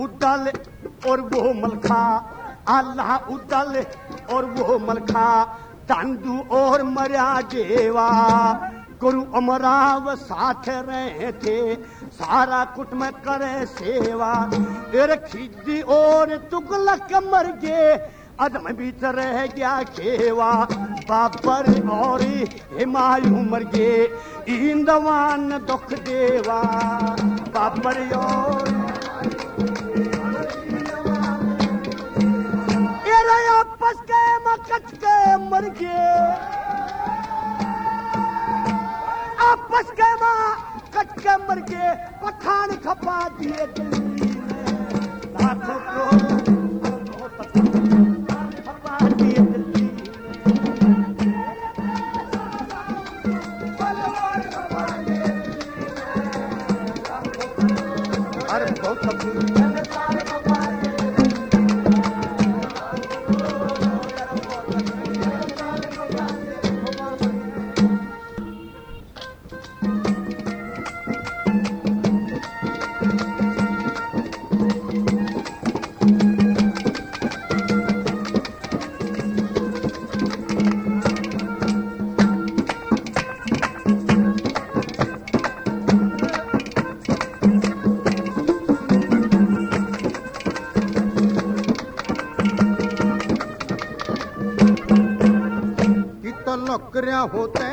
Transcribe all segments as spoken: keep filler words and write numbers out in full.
उड़ल और वो मलखा, अल्लाह उड़ल और वो मलखा, टांडू और मरिया जेवा, गुरु अमराव साथ रहे थे, सारा कुट में करे सेवा। खिद्दी और तुगलक मर गए, अदम बीच रह गया खेवा, बाबर और हिमायूं मर गए, इंदवान दुख देवा, बाबर और आपस के मकच के मर गए, आपस के माँ कट के मर गए, पठान खपा दिए दिल्ली में, लाखों को लौकरिया होते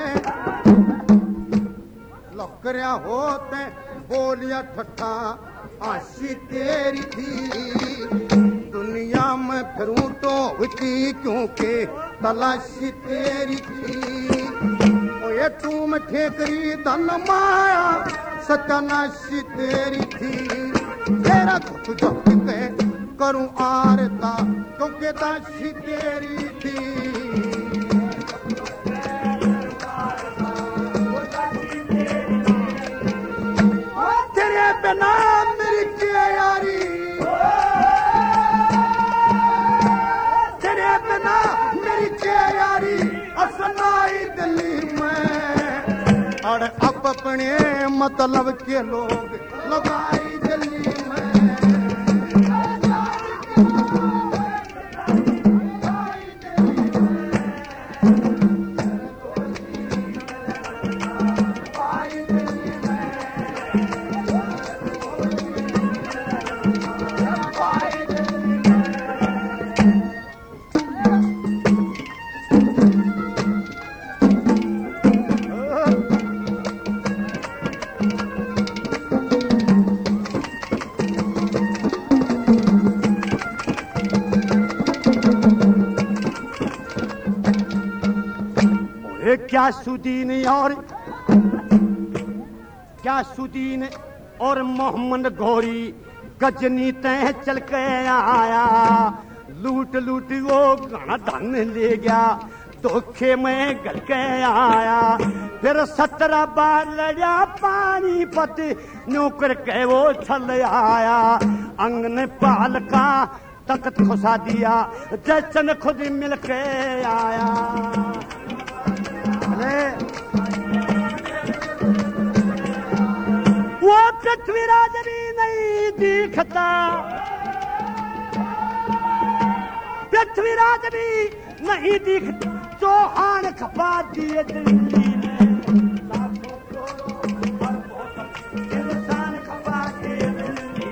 लौकरिया होते बोलिया ठट्ठा आशी तेरी थी, दुनिया में फिरूं तो हुई क्योंकि तलाशी तेरी थी। ओए तू में ठेकरी धन माया सत्यानाशी तेरी थी, तेरा दुख जब के करूं आरता क्योंकि दाशी तेरी थी। बिना मेरी क्या यारी, तेरे बिना मेरी क्या यारी, असनाई दिल्ली में, और अब अपने मतलब के लोग लगाई दिल्ली में। क्या सुदीन और क्या सुदीन और मोहम्मद गौरी गजनी तय चल के आया, लूट लूट वो घना धन ले गया, धोखे में गल के आया। फिर सत्रह बार लड़ा पानीपत, नौकर के वो छल आया, अंग ने पाल का तख्त खुसा दिया, जैसन खुद मिल के आया। वो पृथ्वीराज भी नहीं दिखता, पृथ्वीराज भी नहीं दिखता, चौहान खपा दिए दिल्ली में, इंसान खपा दिए दिल्ली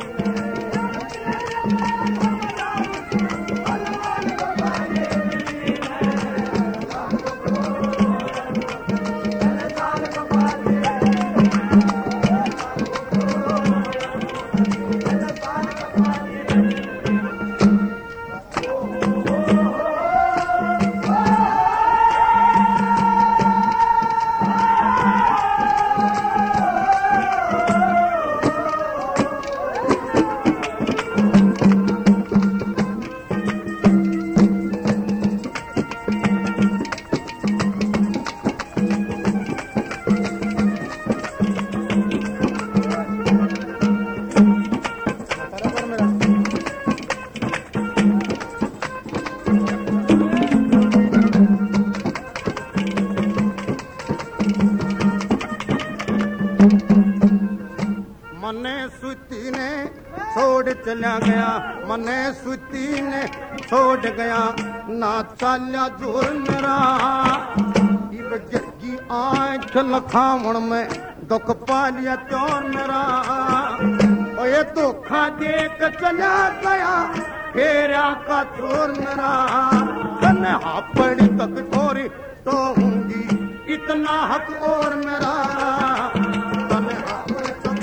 छोड़ चला गया मने सुती ने छोड़ गया ना चाल्या जोर मेरा इब जगी आंख लखावण में दुख पालिया चोर मेरा ओए धोखा देख चला गया फेरा का चोर मेरा कन्ने हापड़ी तक ठोरी तो होंगी इतना हक और मेरा कन्ने हापड़ी तक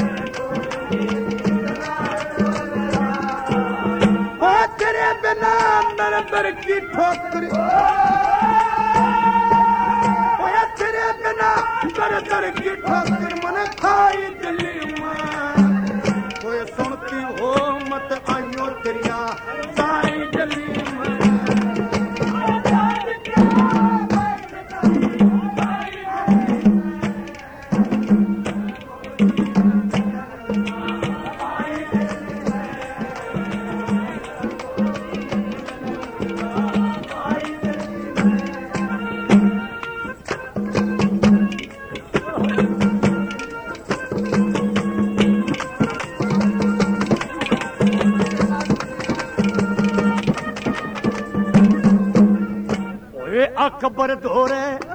ओ तेरे बिना मेरे दर की ठोकरी ओ तेरे बिना मेरे दर की ठोकर मन खाई दिल्ली में कोई सुनती हो मत आइयो तेरिया सारी दिल्ली में अकबर धोरे